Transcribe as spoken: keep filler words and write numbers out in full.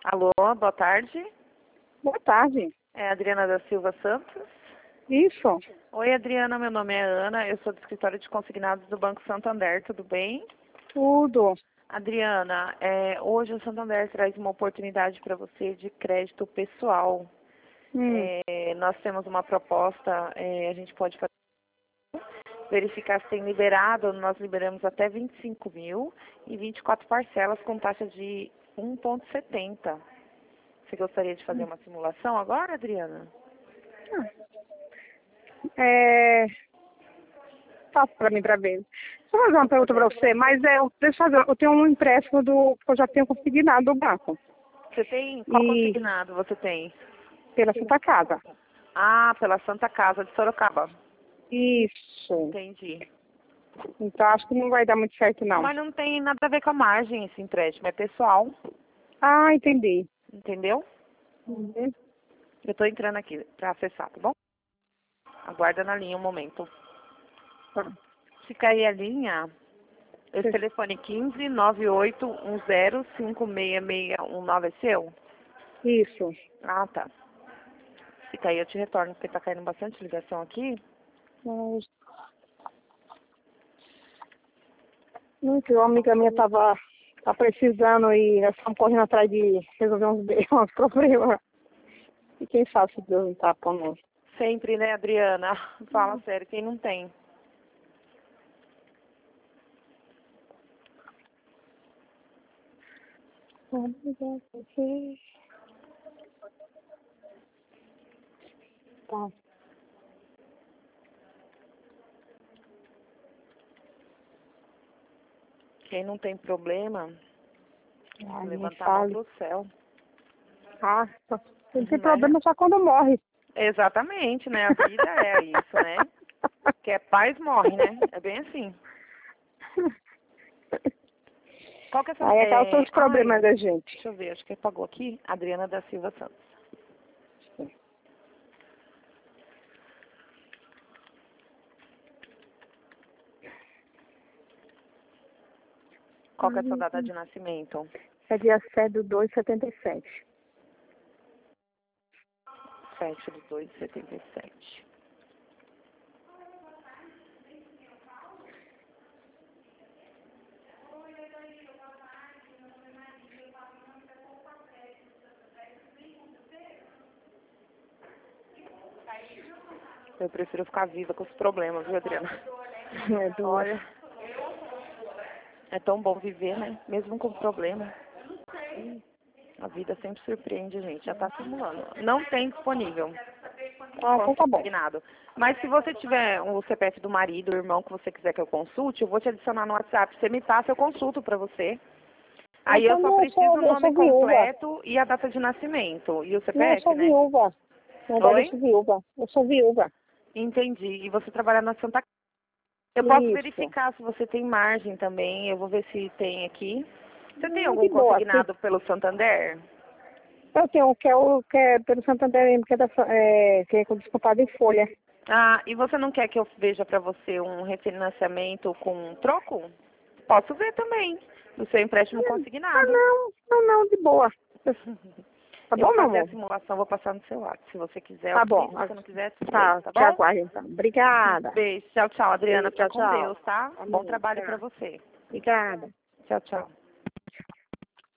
Alô, boa tarde. Boa tarde. É a Adriana da Silva Santos. Isso. Oi, Adriana, meu nome é Ana, eu sou do escritório de consignados do Banco Santander, tudo bem? Tudo. Adriana, é, hoje o Santander traz uma oportunidade para você de crédito pessoal. Hum. É, nós temos uma proposta, é, a gente pode fazer, verificar se tem liberado, nós liberamos até vinte e cinco mil e vinte e quatro parcelas com taxa de um vírgula setenta. Você gostaria de fazer uma simulação agora, Adriana? É... Passa para mim para ver. Deixa eu fazer uma pergunta para você, mas é, eu- deixa eu fazer, eu tenho um empréstimo do, que eu já tenho consignado do banco. Você tem, qual E consignado você tem? pela Santa Casa. Ah, pela Santa Casa de Sorocaba. Isso. Entendi. Então acho que não vai dar muito certo não. Mas não tem nada a ver com a margem esse empréstimo, é pessoal, Ah, entendi. entendeu? Uhum. Eu estou entrando aqui para acessar, tá bom? Aguarda na linha um momento. Tá. Se cair a linha, esse Sim. telefone quinze, nove oito um zero, cinco seis seis um nove é seu? Isso. Ah, tá. Se cair eu te retorno, porque tá caindo bastante ligação aqui. Mas... Hum, que uma amiga minha tava tá precisando e nós estamos correndo atrás de resolver uns, uns problemas. E quem sabe se Deus não tá pondo. Sempre, né, Adriana? Fala sério, quem não tem? Tá. Quem não tem problema, Ah, nem levantar a mão fale. pro céu. Ah, só- não tem Né? problema só quando morre. Exatamente, né? A vida é isso, né? Quer paz, morre, né? É bem assim. Qual que é essa... Aí acaba É... todos os problemas Ai, da gente. deixa eu ver, acho que apagou aqui. Adriana da Silva Santos. Qual que é a sua data de nascimento? É dia sete do dois de setenta e sete. sete de dois de setenta e sete. Eu prefiro ficar viva com os problemas, viu, Adriana? É do... Olha, é tão bom viver, né? Mesmo com problema. A vida sempre surpreende a gente. Já está simulando. Não tem disponível. Ah, então tá bom. Consignado. Mas se você tiver o C P F do marido, do irmão que você quiser que eu consulte, eu vou te adicionar no WhatsApp. Você me passa, eu consulto para você. Aí eu Então, só não, eu preciso sou, o eu nome sou viúva. completo e a data de nascimento. E o Não, eu C P F, sou né? viúva. Na verdade, eu Oi? sou viúva. Eu sou viúva. Entendi. E você trabalha na Santa Casa. Eu posso Isso. verificar se você tem margem também. Eu vou ver se tem aqui. Você tem Hum, algum de boa. Se- consignado pelo Santander? Eu tenho um que é, o, que é pelo Santander mesmo, que é, da, é, que é com descontado em folha. Ah, e você não quer que eu veja para você um refinanciamento com troco? Posso ver também, do seu empréstimo Ah, consignado. não. Não, não, de boa. Tá Eu vou bom, meu fazer a amor? simulação, vou passar no seu lado. Se você quiser, eu Tá bom. fiz. Se você não quiser, tudo bem, Tá, tá te bom? aguardo então. Obrigada. Beijo. Tchau, tchau, Adriana. Fica Tchau, com tchau. Deus, tá? Bom Amém. trabalho para Tchau. você. Obrigada. Tchau, tchau.